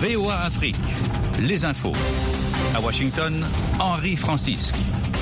VOA Afrique, les infos. À Washington, Henri Francisque.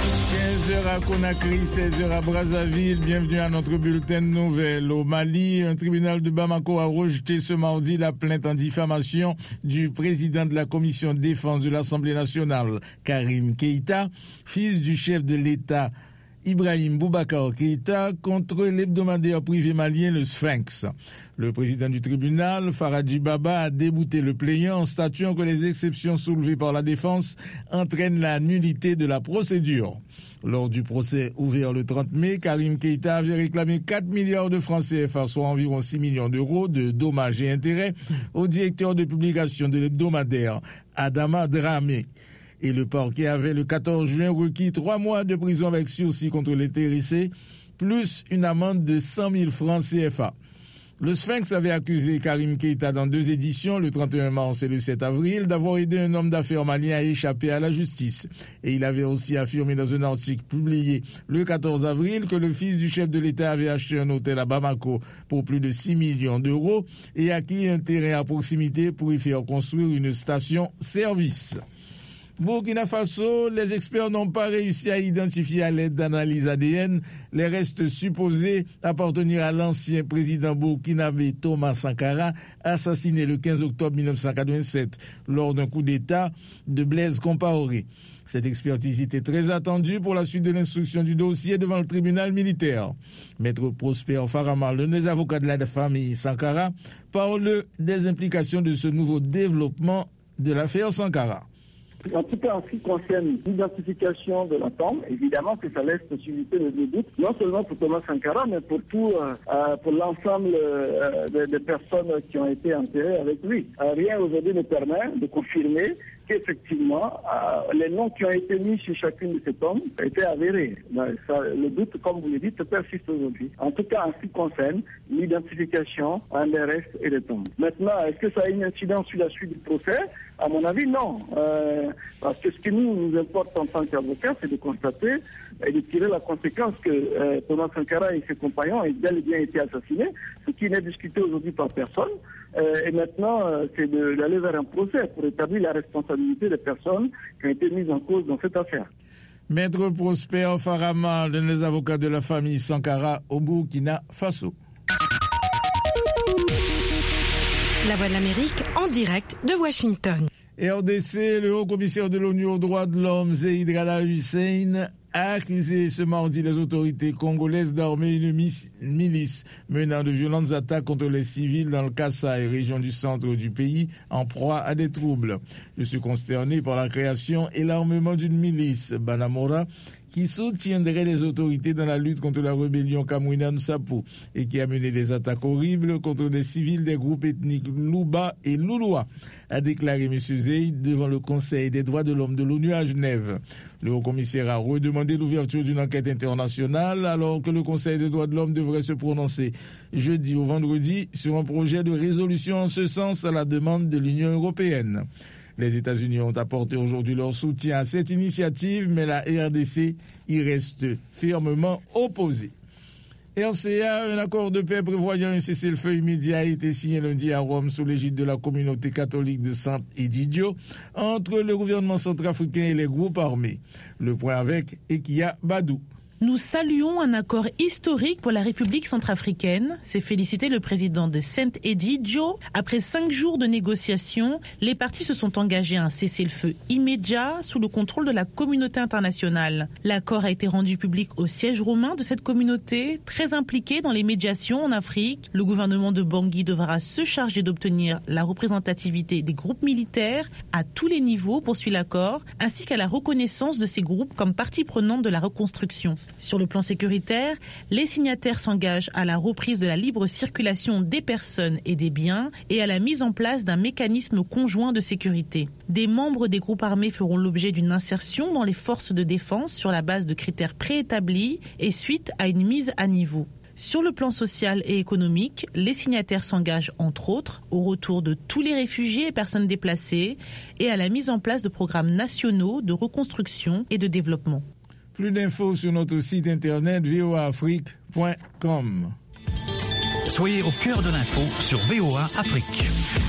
15h à Conakry, 16h à Brazzaville. Bienvenue à notre bulletin de nouvelles. Au Mali, un tribunal de Bamako a rejeté ce mardi la plainte en diffamation du président de la commission de défense de l'Assemblée nationale, Karim Keïta, fils du chef de l'État Ibrahim Boubacar Keïta, contre l'hebdomadaire privé malien le Sphinx. Le président du tribunal, Faradji Baba, a débouté le plaignant en statuant que les exceptions soulevées par la défense entraînent la nullité de la procédure. Lors du procès ouvert le 30 mai, Karim Keïta avait réclamé 4 milliards de francs CFA, soit environ 6 millions d'euros de dommages et intérêts au directeur de publication de l'hebdomadaire, Adama Dramé. Et le parquet avait le 14 juin requis 3 mois de prison avec sursis contre l'intéressé, plus une amende de 100 000 francs CFA. Le Sphinx avait accusé Karim Keïta dans 2 éditions, le 31 mars et le 7 avril, d'avoir aidé un homme d'affaires malien à échapper à la justice. Et il avait aussi affirmé dans un article publié le 14 avril que le fils du chef de l'État avait acheté un hôtel à Bamako pour plus de 6 millions d'euros et acquis un terrain à proximité pour y faire construire une station-service. Burkina Faso, les experts n'ont pas réussi à identifier à l'aide d'analyses ADN les restes supposés appartenir à l'ancien président burkinabé Thomas Sankara, assassiné le 15 octobre 1987 lors d'un coup d'État de Blaise Compaoré. Cette expertise était très attendue pour la suite de l'instruction du dossier devant le tribunal militaire. Maître Prosper Farama, l'un des avocats de la famille Sankara, parle des implications de ce nouveau développement de l'affaire Sankara. En tout cas, en ce qui concerne l'identification de la tombe, évidemment que ça laisse susciter des doutes, non seulement pour Thomas Sankara, mais pour l'ensemble des personnes qui ont été enterrées avec lui. Rien aujourd'hui ne permet de confirmer qu'effectivement, les noms qui ont été mis sur chacune de ces tombes étaient avérés. Le doute, comme vous le dites, persiste aujourd'hui. En tout cas, en ce qui concerne l'identification des restes et des tombes. Maintenant, est-ce que ça a une incidence sur la suite du procès? À mon avis, non. Parce que ce qui nous importe en tant qu'avocats, c'est de constater et de tirer la conséquence que Thomas Sankara et ses compagnons aient bel et bien été assassinés, ce qui n'est discuté aujourd'hui par personne. Et maintenant, c'est d'aller vers un procès pour établir la responsabilité des personnes qui ont été mises en cause dans cette affaire. Maître Prosper Farama, l'un des avocats de la famille Sankara au Burkina Faso. La Voix de l'Amérique en direct de Washington. RDC, le haut-commissaire de l'ONU aux droits de l'homme, Zeid Ra'ad al-Hussein, a accusé ce mardi les autorités congolaises d'armer une milice menant de violentes attaques contre les civils dans le Kasaï, région du centre du pays, en proie à des troubles. Je suis consterné par la création et l'armement d'une milice, Banamora, qui soutiendrait les autorités dans la lutte contre la rébellion Kamwina Nsapu et qui a mené des attaques horribles contre des civils des groupes ethniques Louba et Louloua, a déclaré M. Zeid devant le Conseil des droits de l'homme de l'ONU à Genève. Le haut-commissaire a redemandé l'ouverture d'une enquête internationale alors que le Conseil des droits de l'homme devrait se prononcer jeudi ou vendredi sur un projet de résolution en ce sens à la demande de l'Union européenne. Les États-Unis ont apporté aujourd'hui leur soutien à cette initiative, mais la RDC y reste fermement opposée. RCA, un accord de paix prévoyant un cessez-le-feu immédiat a été signé lundi à Rome sous l'égide de la communauté catholique de Saint-Egidio entre le gouvernement centrafricain et les groupes armés. Le point avec Ekia Badou. Nous saluons un accord historique pour la République centrafricaine, s'est félicité le président de Saint-Egidio. Après 5 jours de négociations, les parties se sont engagées à un cessez-le-feu immédiat sous le contrôle de la communauté internationale. L'accord a été rendu public au siège romain de cette communauté, très impliquée dans les médiations en Afrique. Le gouvernement de Bangui devra se charger d'obtenir la représentativité des groupes militaires à tous les niveaux, poursuit l'accord, ainsi qu'à la reconnaissance de ces groupes comme partie prenante de la reconstruction. Sur le plan sécuritaire, les signataires s'engagent à la reprise de la libre circulation des personnes et des biens et à la mise en place d'un mécanisme conjoint de sécurité. Des membres des groupes armés feront l'objet d'une insertion dans les forces de défense sur la base de critères préétablis et suite à une mise à niveau. Sur le plan social et économique, les signataires s'engagent entre autres au retour de tous les réfugiés et personnes déplacées et à la mise en place de programmes nationaux de reconstruction et de développement. Plus d'infos sur notre site internet voaafrique.com. Soyez au cœur de l'info sur VOA Afrique.